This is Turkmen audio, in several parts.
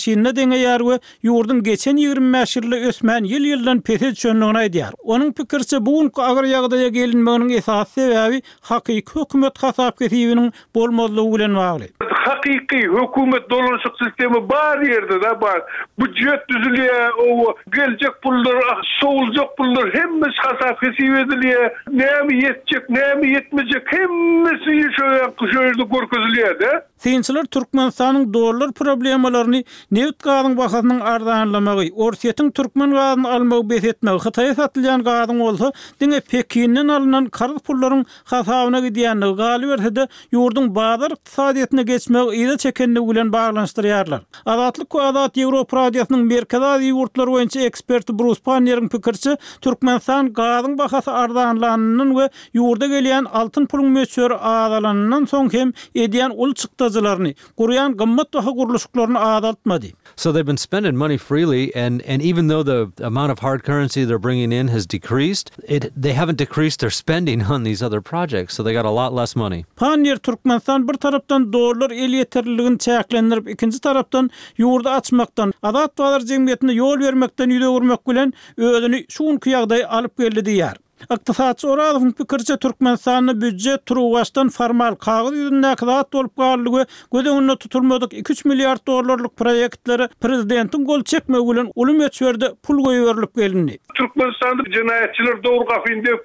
Şinne deňe ýargy ýurdun geçen 25 ýylda ösmän ýyl-ýyldan pete düşendigini aýdýar. Onuň pikirçe bugünkü agyr ýagdaýa gelinmeginiň esas sebebi hakyky hökümet hasap kesibiniň bolmazlygy bilen bagly. Hakyky hökümet dolanşyk sistemi bar ýerde da bar. Budjet düzülýär, o geljek pullar, soğulacak pullar hemmesi hasap kesip edilýär. Näme ýetjek, näme ýetmejek hemmesi şöýerde görkezilýär da. Synçylar Türkmenistanyň dolar problemalaryny neft gazynyň bahasynyň ardanlamagy, Orsiýetiň Türkmen gazyny almagy besetmegi, Hytaýa satylýan gazyň bolsa, diňe Pekinden alynan kargy pullaryň hasabyna gidýändigi galy berse-de ýurdun bazar ykdysadyetine geçmegi ýa-da çekendigi bilen baglanşdyrýarlar. Azatlyk we Azat Ýewropa radiosynyň Merkez Aziýa ýurtlary boýunça eksperti Bruce Panner'in pikirçe Türkmenistan gazynyň bahasy ardanlanynyň we ýurda gelýän altyn puluň möçüri azalanynyň soň hem edýän ul çykdyjylaryny, gurýan gymmat baha guruluşlaryny azaltmady. So they've been spending money freely, and even though the amount of hard currency they're bringing in has decreased, they haven't decreased their spending on these other projects, so they got a lot less money. Panner Türkmenistan bir tarapdan dolar el yeterliligini çäklendirip, ikinci tarapdan ýurda açmaktan, Azat Bazar jemgyýetine ýol bermekden ýüdegürmek bilen özüni şuňky ýagdaýa alyp geldi diýär. Iqtisadçy Oradowyň pikirçe Türkmenistanyň büdjet turuwaşdan formal kagyz ýüzünde kazat bolup galygy gödeginde tutulmadyk 2-3 milliard dollarlyk proýektleri prezidentiň gol çekmegi bilen uly möçberde pul goýuberilip gelindi. Türkmenistanda jinaýatçylar dowru gafyn dep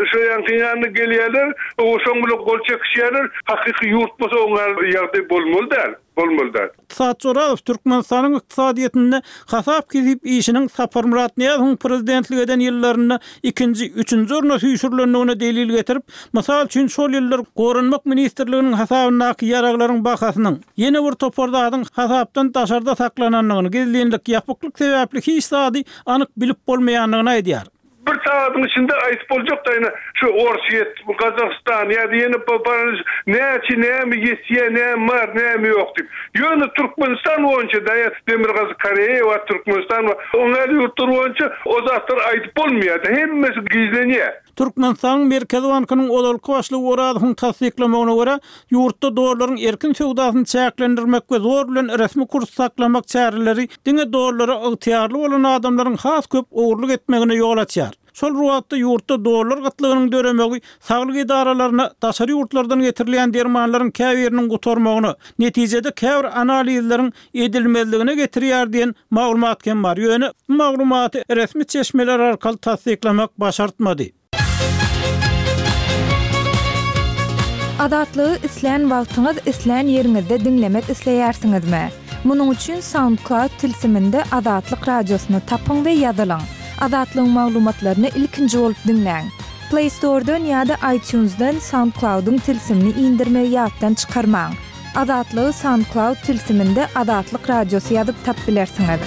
şoýan gelýärler, o şoň bilen gol çekişýärler, hakyky ýurt bolsa oňar ýagdaý bolmaly. Iqtisadçy Oradow Türkmenistanyň ykdysadyetinde hasap kesip işiniň Sapar Murat Niýazowyň prezidentlik eden ýyllaryna 2-nji, 3-nji orna süýşürlendigine delil getirip, mysal üçin şol ýyllar Gorunmak ministrliginiň hasabynaky ýaraglaryň bahasynyň ýene bir topardadyň hasapdan taşarda saklananlygyny, gizlenlik, ýapyklyk sebäpli hiç sady anyk bilip bolmaýanlygyny aýdýar. Bir saatin içinde ayıp olacak da yine şu Orsiýet, Kazakistan ya da yine näme ýetýär, näme var, näme ýok diýip. Ýöne Türkmenistan boýunça Daýat Demirgazy Koreýa we Türkmenistan oňar ýurtlar boýunça o zatlar aýdyp bolmaýar, hemmesi gizlenýär. Türkmenistan Merkez Bankynyň olalky başlygy Oradowyň tasdiklamagyna görä, ýurtda dolarlaryň erkin söwdasyny çäklendirmek we zor bilen resmi kurs saklamak çäreleri diňe dolara ygtyarly bolan adamlaryň has köp ogurlyk etmegine ýol açýar. Şol ruwatda ýurtda dolar gatlygynyň döremegi saglyk idaralaryna daşary ýurtlardan getirilýän dermanlaryň käbiriniň gutarmagyny, netijede käbir analizleriň edilmezligine getirýär diýen maglumat hem bar. Ýöne maglumaty resmi çeşmeler arkaly tasdiklamak başartmady. Adatlygy isleýän wagtyňyz isleýän ýeriňizde dinlemek isleýärsiňizmi? Munyň üçin SoundCloud tilsiminde Adatlyk radiosyny tapyň we ýazylyň. Adatlyň maglumatlaryny ilkinji bolup dinleň. Play Store'dan ýa-da iTunes'dan SoundCloud'un tilsimini indirme ýatdan çykarmaň. Adatlygy SoundCloud tilsiminde Adatlyk radiosy ýazyp tap bilersiňiz.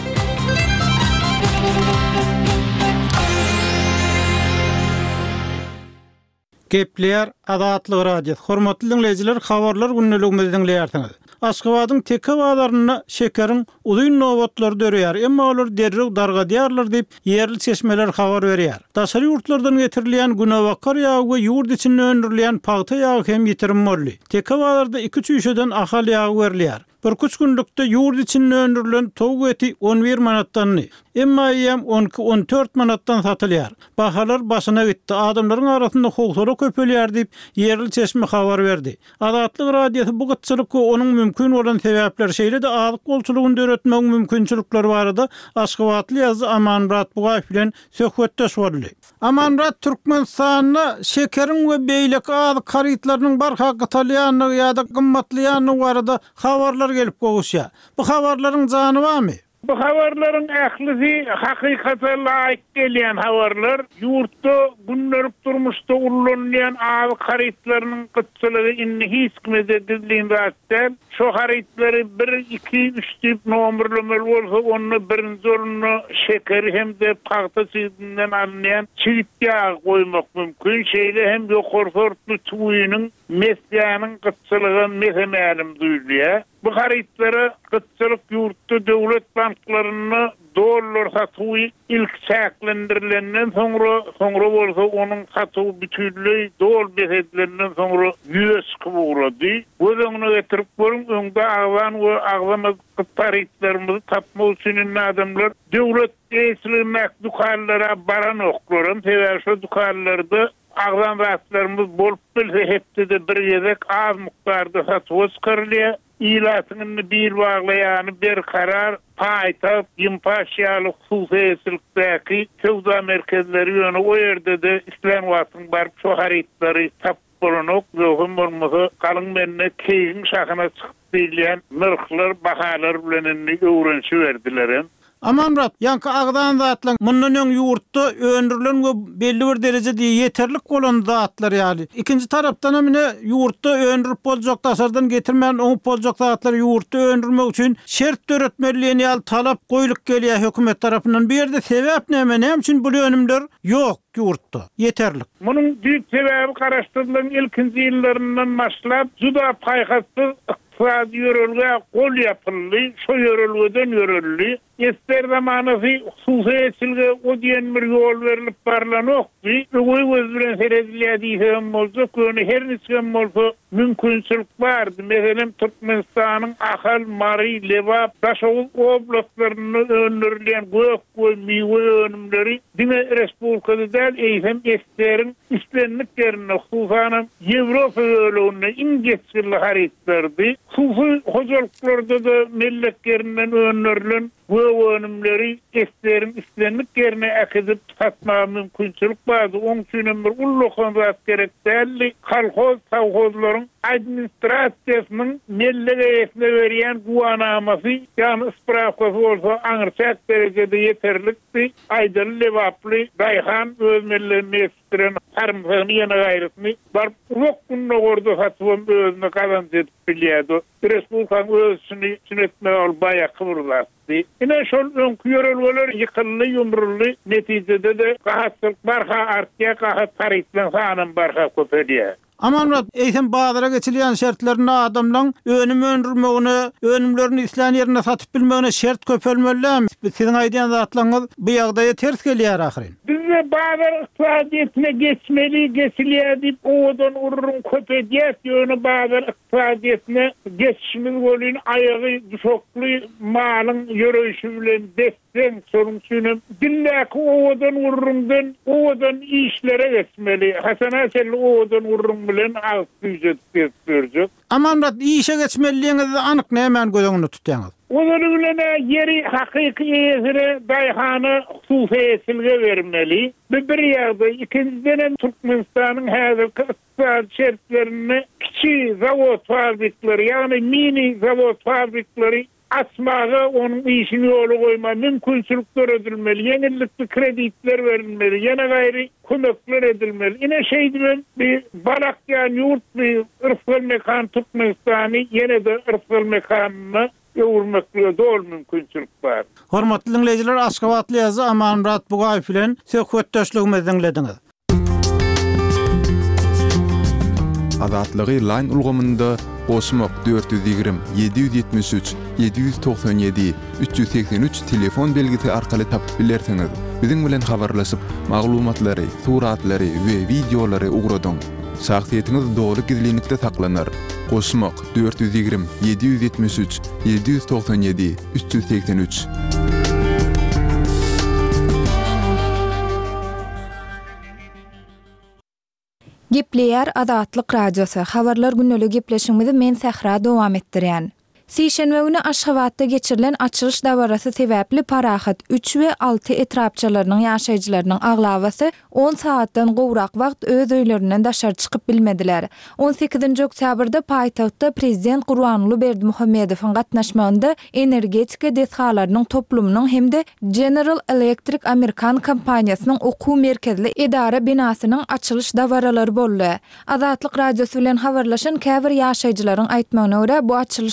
Gepler Adatlyk radio. Hormatly dinleyijiler, habarlar günneligimizi dinleýärsiňiz. Aşgabatyň teke bazarına şekeriň uzyň nowatlary dörýär, emma olar derrew dargadýarlar diýip ýerli çeşmeler habar berýär. Daşary ýurtlardan getirilýän günewakar ýagy we ýurt içinde öndürilýän paýta ýagy hem ýetirilmeli. Teke bazarda 2 çüýşeden ahal ýagy berilýär. Bir kuç günlükde ýurt içinde öndürilen towuk eti 11 manatdan, emma ýem 12-14 manatdan satylýar. Bahalar başyna gitdi. Adamlaryň arasynda howsara köpelýär diýip ýerli çeşme habar berdi. Adatlyk radiosy bu gytçylyky onuň mümkin bolan sebäpler şeýle-de azyk bolçulugyny döretmek mümkinçilikleri barada Aşgabatly ýazy Amanrat Bugaýew bilen söhbetdeş boldy. Amanrat Türkmenistanyň şekeriň we beýlek azyk harytlarynyň barha gytalýanyny ýa-da gymmatlýanyny barada habarlar gelip gowuşýar. Bu habarlaryň jany barmy? Bu habarlaryň ählisi hakykata laýyk gelýän habarlar. Ýurtda günlerlik durmuşda urlanýan azyk harytlarynyň gytçylygy inni hiç kimde gizlen başdan. Şo harytlary 1-2-3 diýip nomerlemeli bolsa, onu birinji oruna şekeri hem de paýta çyzdyňdan alynýan çygyt ýagy goýmak mümkin. Şeýle hem ýokary sortly tuýunyň mesleğinin kıtçılığın mesemelim duyuluyor. Bu haritleri kıtçılık yurttu devlet banklarını dolar satığı ilk çäklendirilenden sonra bolsa onun satığı bütünlüğü dolar besedilenden sonra 100 kıvuradı. Gözüňüne getirip görün, öňde ağlan we ağlamaz haritlerimizi tapma üçin adamlar devlet eýslimek dukanlara baran oklarım. Sebäbi şu dukanlarda ağlan rahatlarımız bolup bilse hepsi de bir yedek az miktarda satığı çıkarılıyor. İlatyny bir baglaýany bir karar paýta ýympaşýalyk hususiyetlikdäki sowda merkezleri ýöne o ýerde de islen wagtyň barp şu haritleri tap bolanok ýogum bolmasa galyň menne keýin şahyna çykyp bilýän narhlar bahalar bilen öwrenşi berdiler. Amanrat, yankı ağdan zatlan mundan öň ýurtda öndürilen we belli bir derejede ýeterlik bolan zatlar ýaly. İkinji tarapdan mine ýurtda öndürip boljak tasardan getirmän oňup boljak zatlar ýurtda öndürmek üçin şert töretmeliğini ýaly talap goýulyp gelýär hökümet tarapyndan. Bir ýerde sebäp näme? Näme üçin bu önümler ýok ýurtda? Ýeterlik. Munyň büyük sebäbi garaşdyrylan ilkinji ýyllaryndan başlap juda paýgatsyz iqtisadi ýörelge gol ýapyldy, şo ýörelgeden ýöreldi. Ester zamanı hususiyetçilge o diyen bir yol verilip barlanokdy. Oy öz bilen seredilýär bolsa, köni her niçin bolsa mümkinçilik bardy. Meselem Türkmenistanyň Ahal, Mari, Lewap, Daşoğul oblastlaryny öndürilen gök we miwe önümleri dine respublikada däl eýsem Ester'in islenliklerine hususan Ýewropa ýölegine ingetçili haritlerdi. Hususy hojalyklarda da melletlerinden öndürilen önümleri Ester'in islenliklerine akıdıp satma mümkinçilik bardy. Oň üçin bir ullukan zat gerek däl. Kolhoz, sowhozlaryň administrasiýasynyň mellegeýesine berýän guwanamasy, ýani isprapkasy bolsa aňyrçak derejede ýeterlikdi. Aýdar Lewaply Daýhan öz mellerini estiren harmsyny ýene gaýrysyny bar wokunda gorda satyp özüne kazanç edip bilýärdi. Respublikaň özüni sünnetme albaýa kıwrlatdy. Ine şol öňkü ýörelgeler ýykylly ýumrully, netijede de gahatçylyk barha artýar, gahat tarytlan sanyň barha köpelýär. Amanrat, eýsem bazara geçilýän şertlerini adamlaň önüm öndürmegine, önümlerini islen ýerine satyp bilmegine şert köpelmeliler. Siziň aýdýan zatlaryňyz bu ýagdaýa ters gelýär ahyryn. Bizde bazar iqtisadiyetine geçilýär diýip owadan urrun köpedýär ýöne bazar iqtisadiyetine geçişimiz bolýan aýagy düşokly malyň ýöreýişi bilen desden sorun üçin dilläki owadan urrundan owadan işlere geçmeli. Hasan Aşerli owadan urrun bilen az düýjet berjek. Amanrat, işe geçmeliğinizi anyk näme gözüňde tutýaňyz? Onuň bilen ýeri hakyky ýere daýhany hususiyetçilge bermeli. Bir ýerde ikinciden Türkmenistanyň häzirki iqtisad şertlerini kiçi zawod fabriklary, ýani mini zawod fabriklary açmaga onun işini ýoly goýma mümkinçilikler edilmeli, ýeňillikli kreditler verilmeli, ýene gaýry kömekler edilmeli. Ine şeýdilen bir balakyan ýurt bir ırfal mekan Türkmenistany ýene de ırfal mekanyny ýewurmakly dol mümkinçilik bar. Hormatly dinleýijiler, Aşgabatly ýazy Amanrat Bugaýew bilen söhbetdeşligimizi dinlediňiz. Azatlygy line ulgamynda Osmok 420 773 797 383 telefon belgisi arkaly tapyp bilersiňiz. Biziň bilen habarlaşyp maglumatlary, suratlary we videolary ugradyň. Şahsiýetiniz dogry gizlilikde saklanar. Osmok 420 773 797 383. Gepleýär Azatlyk radiosu. Habarlar günlük gepleşigimizi men Sähra dowam etdirýän. Sişenme günü Aşgabatda geçirilen açılış dawarasy sebäpli parahat 3 we 6 etrapçylarynyň ýaşaýjylarynyň aglawasy 10 saatdan gowrak wagt öz öýlerinden daşar çykyp bilmediler. 18-nji oktýabrda paýtagtda prezident Gurbanuly Berdimuhammedowyň gatnaşmagynda energetika dethalarynyň toplumynyň hemde General Electric Amerikan kompaniýasynyň okuw merkezli edara binasynyň açılış dawaralary boldy. Azatlyk radiosu bilen habarlaşan käbir ýaşaýjylaryň aýtmagyna görä bu açılış dawarasy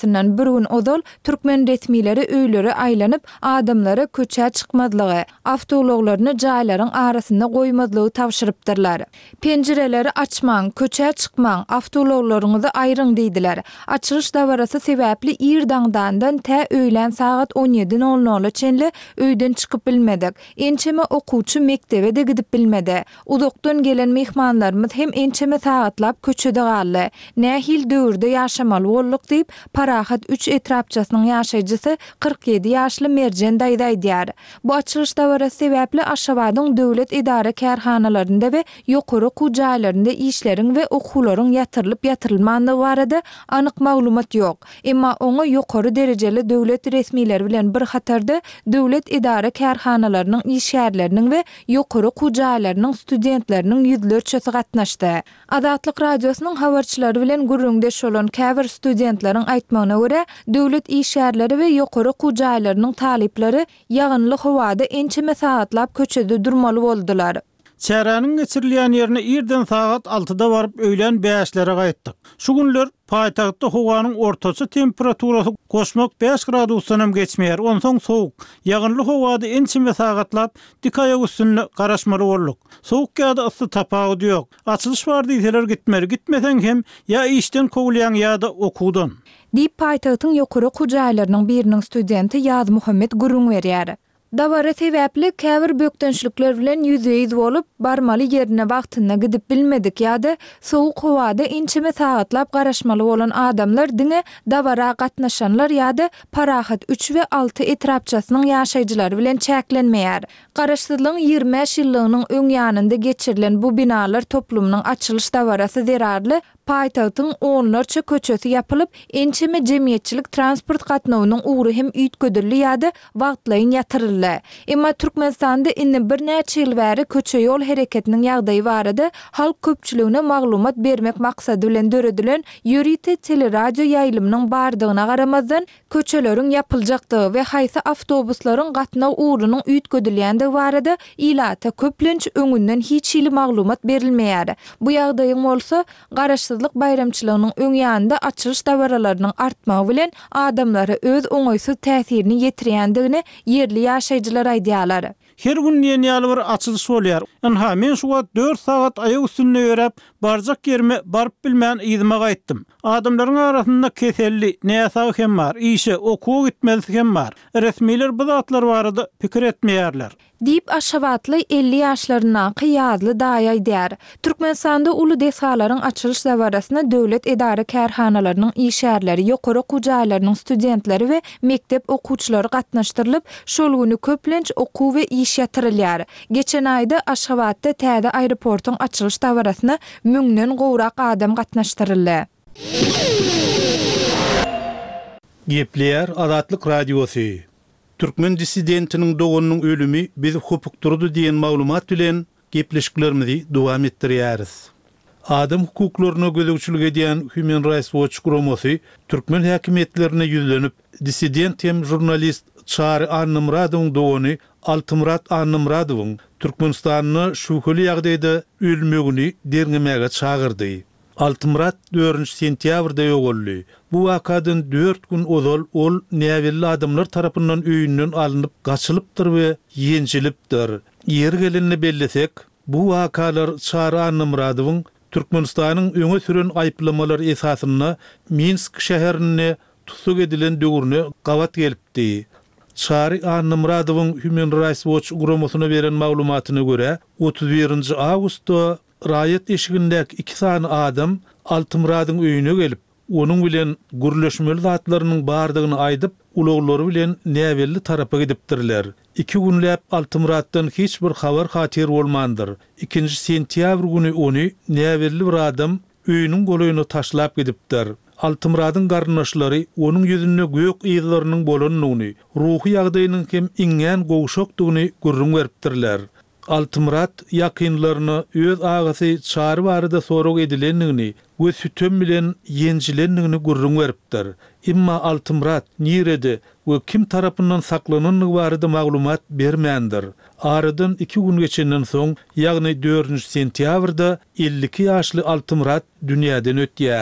arasından bir gün odol türkmen resmileri öýleri aýlanyp adamlara köçä çykmadlygy, awtologlaryny jaýlaryň arasynda goýmadlygy tawşyrypdyrlar. Penjireleri açmaň, köçä çykmaň, awtologlaryňyzy aýryň diýdiler. Açylyş dawarasy sebäpli İrdandan tä öýlen saat 17:00 çenli öýden çykyp bilmedik. Ençeme okuwçy mektebe de gidip bilmedi. Uzakdan gelen mehmanlarymyz hem ençeme saatlap köçede galdy. Nähil döwürde ýaşamaly bolduk diýip Parahat 3 etrapçasynyň ýaşaýjysy 47 ýaşly Merjen daýdy diýär. Bu açylyş dawarasy sebäpli Aşgabatyň döwlet idara kärhanalarynda we ýokary okuw jaýlarynda işleriň we okuwlaryň ýatyrylyp ýatyrylmandygy barada anyk maglumat ýok. Emma oňa ýokary derejeli döwlet resmileri bilen bir hatarda döwlet idara kärhanalarynyň işgärleriniň we ýokary okuw jaýlarynyň studentleriniň ýüzlerçesi gatnaşdy. Azatlyk radiosynyň habarçylary bilen gurrundeş bolan käbir studentleriň aýtmagyna görä, döwlet işgärleri we ýokary okuw jaýlarynyň talipleri ýagynly howada ençeme saatlap köçede durmaly boldular. Çäräniň geçirilýän ýerine irden saat 6-da baryp öýlen 5-lere gaýtdyk. Şu günler paýtagtda howanyň ortaça temperaturasy goşmak 5 gradusdan geçmeýär. Onsoň sowuk, ýagynly howada ençime sagatlap dikaýa üstüne garaşmaly bolduk. Sowuk ýa-da ysy tapagy ýok. Açylyş bar diýseler gitmeli, gitmesen hem ýa işden kowulýan ýa-da okuwdan. Diýip paýtagtyň ýokary okuw jaýlarynyň biriniň studenti Ýaz Muhammed gurrun berýär. Dawara sebäpli käbir bökdençlikler bilen ýüzeýiz bolup barmaly ýerine wagtyna gidip bilmedik ýa-da sowuk howada ençeme sagatlap garaşmaly bolan adamlar diňe dawara gatnaşanlar ýa-da Parahat 3 we 6 etrapçasynyň ýaşaýjylary bilen çäklenmeýär. Garaşsyzlygyň 25 ýyllygynyň öň ýanynda geçirilen bu binalar toplumynyň açylyş dawarasy zerarly paýtagtyň onlarça köçesi ýapylyp ençeme jemgyýetçilik transport gatnawynyň ugry hem üýtgödürli ýa-da wagtlaryň ýatyryldy. Emma Türkmenistanda indi bir näçe ýyl bäri köçe ýol hereketiniň ýagdaýy barada halk köpçüligine maglumat bermek maksady bilen döredilen ýörite teleradio ýaýlymynyň bardygyna garamazdan köçeleriň ýapyljakdygy we haýsy awtobuslaryň gatnaw uğrunyň üýtgödülýändigi barada ilata köplenç öňünden hiç ýyly maglumat berilmeýär. Bu ýagdaýyň bolsa garaşsyzlyk bayramçylygynyň öň ýanynda açylyş dawaralarynyň artmagy bilen adamlara öz oňaýsy täsirini ýetirýändigini yerli ýaşaýjylar aýdýarlar. Her gün ýeni bir açylyş bolýar. Anha men şu 4 saat aýagy üstünde ýörep barjak ýerime baryp bilmän ýygyma gaýtdym. Adamlaryň arasynda keselli, näsagy hem bar, işe, okuw gitmeli hem bar. Resmiler bu zatlar barada pikir etmeýärler. Diýip Aşgabatly 50 ýaşlaryna Ýazly daýy aýdýar. Türkmenistanda uly dehsalaryň açylyş dawarasyna döwlet edara kärhanalarynyň işgärleri, ýokary okuw jaýlarynyň studentleri we mektep okuwçylary gatnaşdyrylyp, şol güni köplenç okuw we iş ýatyrylýar. Geçen aýda Aşgabatda täze aeroportyň açylyş dawarasyna 1000den gowrak adam gatnaşdyryldy. Gepler Azatlyk Radiosy. Türkmen dissidentiniň doganynyň ölümi bizi hupukturdy diýen maglumat bilen gepleşiklerimizi dowam etdirýäris. Adam hukuklaryna gözegçilik edýän Human Rights Watch guramasy türkmen häkimetlerine ýüzlenip dissident hem jurnalist Çary Annymradowyň dogany Altymrat Annymradowyň Türkmenistanyny şuhly ýagdaýda ölmegini derňemege çagyrdy. Altymrat 4 sentýabrda ýogolly. Bu wakadan 4 gün ozal ol näwelli adamlar tarapyndan öýünden alınıp gaçylypdyr we ýenjilipdir. Yer gelenini bellesek, bu wakalar Çary Annymradowyň Türkmenistanyň öňe süren aýplamalary esasyna Minsk şäherine tutuk edilen döwürne gawat gelipdi. Çary Annymradowyň Human Rights Watch guramasyna beren maglumatyna görä, 31 awgustda raýat eşigindäki 2 sany adam Altymradyň öýüne gelip, onuň bilen gürleşmeli zatlarynyň bardygyny aýdyp, uloglary bilen näwelli tarapa gidipdirler. 2 günläp Altymratdan hiç bir habar hatyr bolmandyr. 2 sentýabr güni ony näwelli bir adam öýüniň golaýyna taşlap gidipdir. Altymradyň garnaşlary onuň ýüzüne gök ýyllarynyň bolanyny, ruhy ýagdaýynyň hem iňen gowşokdygyny görüň beripdirler. Altymrat ýakynlaryny öz agasy Çary barada sorag edilendigini we sütüm bilen ýenjilendigini görüň beripdir. Emma Altymrat nirede we kim tarapyndan saklananlygy barada maglumat bermändir. Aradan 2 gün geçenden soň, ýagny 4 sentýabrda 52 ýaşly Altymrat dünýäden ötýär.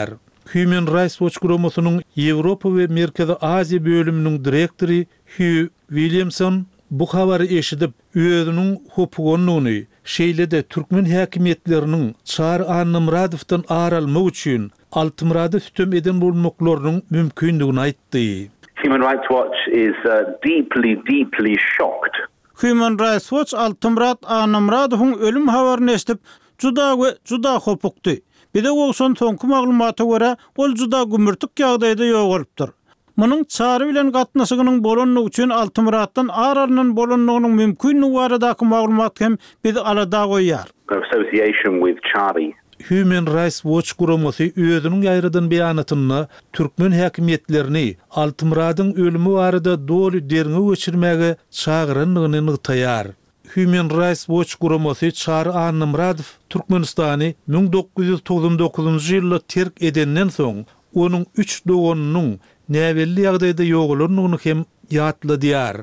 Human Rights Watch Gromosunun Ýewropa we Merkezi Aziýa bölüminiň direktori Hugh Williamson bu habary eşidip özüniň hukugyny şeýlede türkmen häkimetleriniň Çar Annamradowdan aralmak üçin Altymrady hüküm eden bolmaklarynyň mümkindigini aýtdy. Human Rights Watch is deeply shocked. Human Rights Watch Altymrad Annamradowyň ölüm habaryny eşitip juda hopukdy. Bir de oňson soňky maglumata görä ol juda gümürtük ýagdaýda ýogalypdyr. Munyň çary bilen gatnaşygynyň bolanlygy üçin Altymraddan aralanyň bolanlygynyň mümkinligi baradaky maglumat hem bizi alada goýýar. Association with Charlie. Human Rights Watch Gromosu özüniň ýaýradan beýanatyny türkmen häkimetlerini Altymradyň ölümi barada doly derňe geçirmäge çagyranlygyny ýytaýar. Human Rights Watch Gromosu Çar Annamradow Türkmenistany 1999-njy ýylda terk edenden soň onuň 3 doganynyň näwelli ýagdaýda ýogalynyny hem ýatladyar.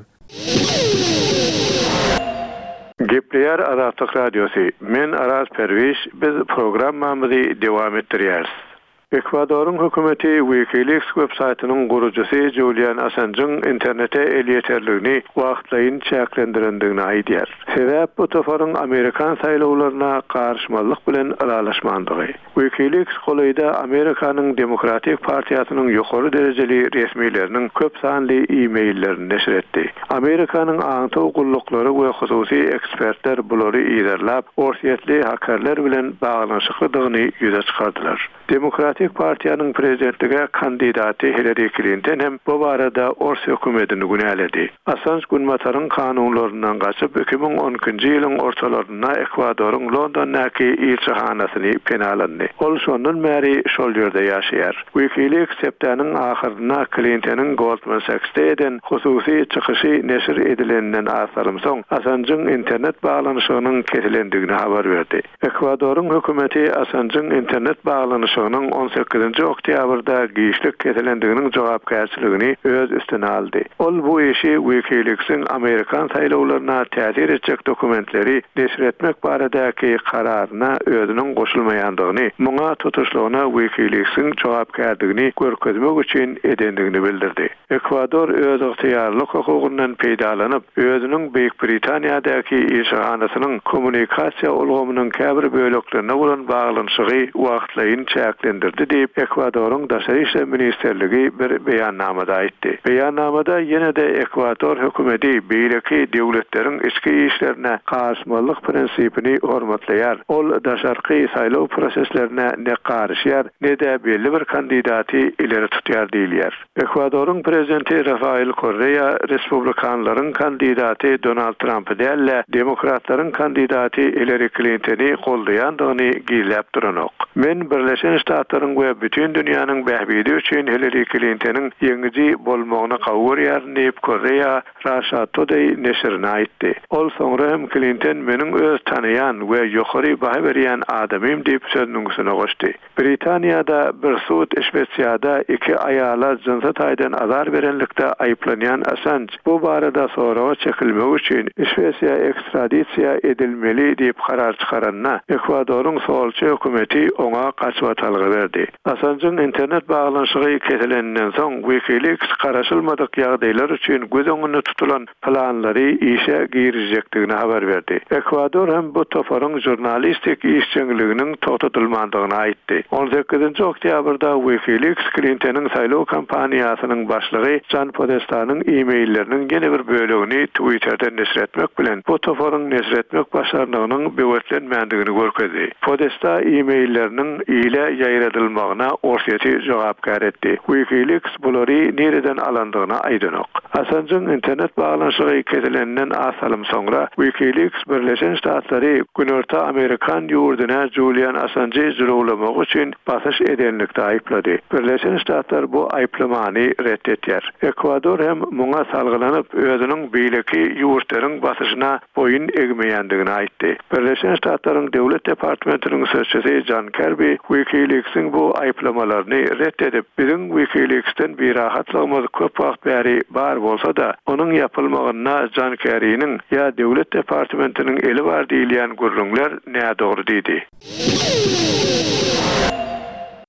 Gepleyer Azatlyk Radiosu. Men Araz Perviş, biz programmamyzy dewam etdirýäris. Ekvadoryň hökümeti WikiLeaks websaytynyň gurucusy Julian Assange'ň internete elýeterligini wagtlaýyn çäklendirendigini aýdýar. Sebäp bu tofaryň Amerikan saýlawlaryna garşymalyk bilen aralaşmandygy. WikiLeaks golayda Amerikanyň Demokratik Partiýasynyň ýokary derejeli resmileriniň köp sanly e-maillerini neşir etdi. Amerikanyň aňty ugullukları we hususy ekspertler bulary ýerlap, orsiýetli hakerler bilen baglanyşyklydygyny ýüze çykardylar. Demokratik Partiýanyň prezidentlige kandidaty Hillary Clinton hem bu barada Orsiýa hökümetini günäledi. Assange günmataryň kanunlaryndan gaçyp 2012-nji ýylyň ortalaryna Ekwadoryň Londondaky elçihanasyny penalandy. Ol şondan bäri şol ýerde ýaşaýar. WikiLeaks sepdeniň ahyryna Clinton'yň Goldman Sachs'te eden hususy çykyşy neşir edilenden asarym soň Assange'ň internet baglanyşynyň kesilendigini habar berdi. Ekwadoryň hökümeti Assange'ň internet baglanyşynyň 18-nji oktýabrda giýişlik kesilendiginiň jogapkärçiligini öz üstüne aldy. Ol bu işi WikiLeaks'in Amerikan saýlawlaryna täsir etjek dokumentleri neşir etmek baradaky kararyna özüniň goşulmaýandygyny, muňa tutuşlygyna WikiLeaks'in jogapkärdigini görkezmek üçin edendigini bildirdi. Ekwador öz ygtyýarlyk hukugyndan peýdalanyp, özüniň Büyük Britaniýadaky elçihanasynyň kommunikasiýa ulgamynyň käbir böleklerine bolan baglanyşygy wagtlaýyn çäklendirdi diýip Ekwadoryň Daşary işler ministerligi bir beýannamada aýtdy. Beýannamada ýene-de Ekwador hökümeti beýleki döwletleriň içki işlerine garşymalyk prinsipini hormatlaýar. Ol daşarky saýlaw proseslerine ne garşýar, ne de belli bir kandidaty ileri tutýar diýilýär. Ekwadoryň prezidenti Rafael Correa Respublikanlaryň kandidaty Donald Trumpy däl, demokratlaryň kandidaty Hillary Clinton'y goldaýandygyny giýlep duranok. Men Birleşen Ştatlaryň we bütün dünýäniň bähbidi üçin Hillary Clinton'yň ýeňiji bolmagyna gowurýar diýip Correa Russia Today neşrine aýtdy. Ol soňra hem Clinton meniň öz tanıyan we ýokary baha berýän adamym diýip sözüňüne goşdy. Britaniýada bir sud işbetçiýada 2 aýala jinsat aýdan azar berenlikde aýplanýan Assange bu barada soraga çekilmek üçin Şwesiýa ekstradisiýa edilmeli diýip karar çykaranna Ekwadoryň solçy hökümeti oňa gaçwatalgy berdi. Assange'ň internet baglanyşygy kesilenden soň WikiLeaks garaşylmadyk ýagdaýlar üçin göz öňünde tutulan planlary işe girjekdigini habar berdi. Ekwador hem bu tofaryň jurnalistik işçiliginiň toxtatylmandygyny aýtdy. 18-nji oktýabrda WikiLeaks Clinton'yň saýlaw kampaniýasynyň başlygy John Podesta'nyň e-mailleriniň ýene bir bölegini Twitter'da neşir etmek bilen bu tofaryň neşir etmek başarlygynyň bewetlenmändigini görkezdi. Podesta e-mailleriniň ile ýaýradylmagyna orsiýeti jogapkär etdi. WikiLeaks bulary nereden alandygyna aýdanok. Assange'ň internet baglanyşygy kesilenden asalym soňra WikiLeaks Birleşen Ştatlary Günorta Amerikan ýurduna Julian Assange'y jurulamak üçin basyş edenlikde aýplady. Birleşen Ştatlar bu aýplamany reddetýär. Ekwador hem muňa salgylanyp özüniň beýleki ýurtlaryň basyşyna boyun egmeýändigini aýtdy. Birleşen Ştatlaryň Döwlet Departamentiniň sözçüsi John Kirby WikiLeaks'in bu aýplamalaryny reddedip, biziň WikiLeaks'ten bir rahatlygymyz köp wagt bäri bar bolsa da, onuň ýapylmagyna John Kerry'niň ýa Döwlet Departamentiniň eli bar diýilýän gürrüňler näme dogry diýdi.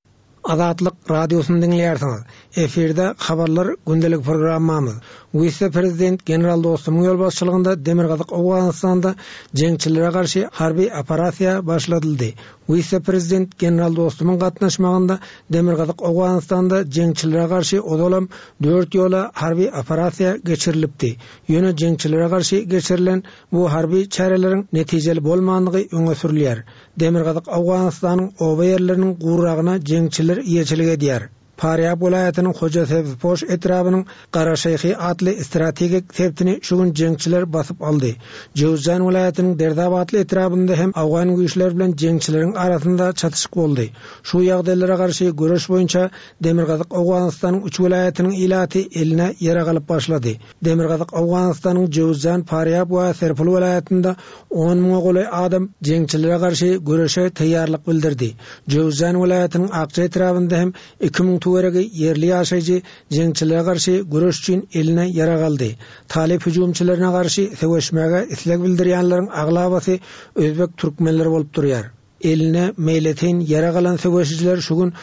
Azatlyk radiosyny dinleýärsiňiz. Eferde habarlar gündelik programmamyz. Vice prezident general dostumyň ýol başçylygynda Demirgazyk Awganystanda jeňçilere garşy harby operasiýa başladyldy. Vice prezident general dostumyň gatnaşmagynda Demirgazyk Awganystanda jeňçilere garşy odalam 4 ýola harby operasiýa geçirilipdi. Ýöne jeňçilere garşy geçirilen bu harby çareleriň netijeli bolmandygy öňe sürilýär. Demirgazyk Awganystanyň oba ýerleriniň gurragyna jeňçiler ýeçilik edýär. Faryab vilayatynyň Hoca Sebpoş etrabynyň Garaşeýhy atly strategik sebtini şu gün jeňçiler basyp aldy. Jowzjan vilayatynyň Derdab atly etrabynda hem awgan güýçler bilen jeňçileriň arasynda çatışyk boldy. Şu ýagdaýlara garşy göreş boýunça Demirgazyk Awganystanyň 3 vilayatynyň ilaty eline ýara galyp başlady. Demirgazyk Awganystanyň Jowzjan, Faryab we Serpul vilayatynda 10 000 goly adam jeňçilere garşy göreşe taýýarlyk bildirdi. Jowzjan vilayatynyň Akça etrabynda hem 2000 tuwerege yerli ýaşaýjy jeňçilere garşy göreş üçin eline ýara galdy. Talip hüjumçylaryna garşy söwüşmäge isleg bildirýänleriň aglabasy özbek türkmenleri bolup durýar. Eline meýletin ýara galan söwüşçiler şu gün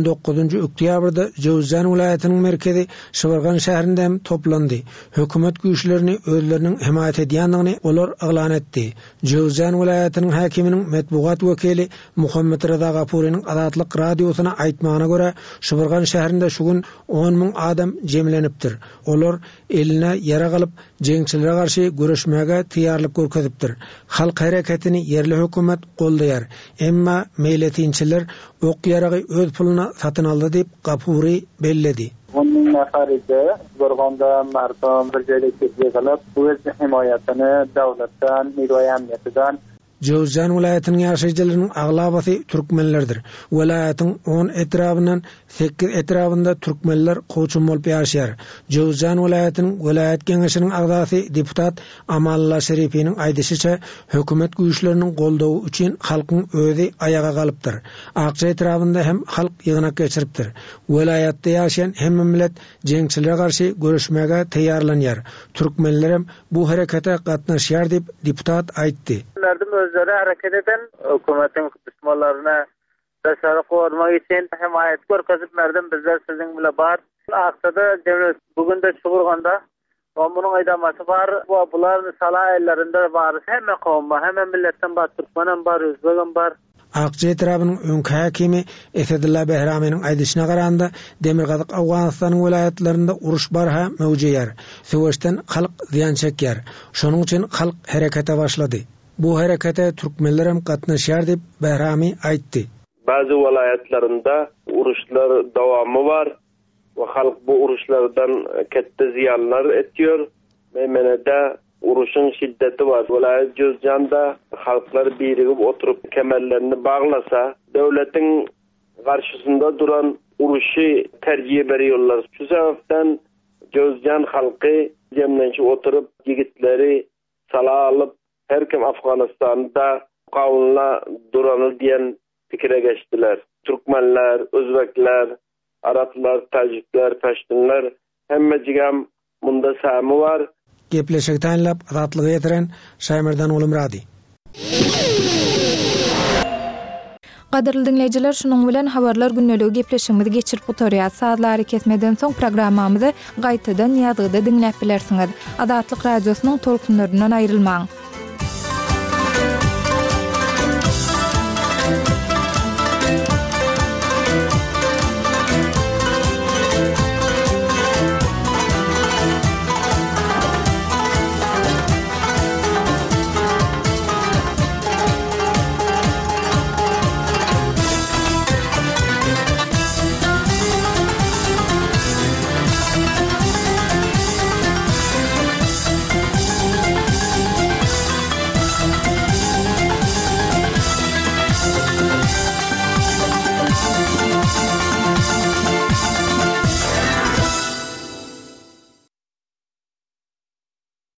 19 oktýabrda Jowzjan vilayatynyň merkezi Şybargan şäherinde hem toplandy. Hökümet güýçlerini özleriniň himayet edýändigini olar aglan etdi. Jowzjan vilayatynyň hakiminiň metbuat wekili Muhammed Rıza Gapuryň Azatlyk radiosyna aýtmagyna görä Şybargan şäherinde şu gün 10 000 adam jemlenipdir. Olar eline ýara galyp jeňçilere garşy göreşmäge taýýarlyk görkezipdir. Halk hareketini yerli hökümet goldaýar. Emma meýletinçiler ok ýaragy öz puluna satyn aldy diýip Gapuri belledi. Onun näferide gorganda martam bir ýere ketýär, öz himayatyny dowlatdan, milli Jowzjan vilayatynyň ýaşaýjylarynyň aglabasy türkmenlerdir. Vilayatyň 10 etrabynyň 8 etrabynda türkmenler goçum bolup ýaşaýar. Jowzjan vilayatynyň vilayat geňeşiniň agdasy deputat Amalla Şerifiniň aýdysynça hökümet güýçleriniň goldawy üçin halkyň özi ayaga galypdyr. Akça etrabynda hem halk ýygnak geçiripdir. Vilayatda ýaşaýan hemme millet jeňçilere garşy görüşmäge taýýarlanýar. Türkmenler hem bu harekete gatnaşýar diýip deputat aýtdy. Özleri hareket eden hükümetin düşmanlarına tasarruf olmak için himayet görkezip merdim bizler sizin bile bar. Aksada devlet bugün de Şybarganda bunun aydaması var. Buların salah ellerinde var. Hemen kavma, hemen milletten bar, Türkmenin bar, Özbek'in bar. Akça etrabynyň öňkü hakimi Esedullah Behramynyň aýdysına garanda Demirgazyk Awganystanyň vilayatlarynda uruş barha mewjudýar. Söwüşden halk ziýan çekýär. Şonuň üçin halk harekete başlady. Bu harekete Türkmenler hem gatnaşýar diýip Behrami aýtdy. Bazı vilayatlarında uruşlar dowamy var ve halk bu uruşlardan ketde ziýanlar etýär. Memenede uruşun şiddeti var. Vilayat Jowzjanda halklar birigip oturup kemerlerini baglasa, döwletiň garşysynda duran uruşy terjiye berýärler. Şu sebäpden Jowzjan halky jemlenşip oturup yigitleri salah alyp her kim Afganistan'da kavunla duranı diyen fikre geçtiler. Türkmenler, Özbekler, Araplar, Tacikler, Peştunlar hemmecigam bunda sami var. Gepleşik taýinlap azatlygy ýetiren Şaýmyrdan Ulum Radi. Gaderly dinleýijiler, şunuň bilen habarlar günneligi gepleşigimizi geçirip oturýar. Saatlary kesmeden soň programmamyzy gaýtadan ýazgyda dinläp bilersiňiz. Azatlyk radiosynyň tolkunlaryndan aýrylmaň.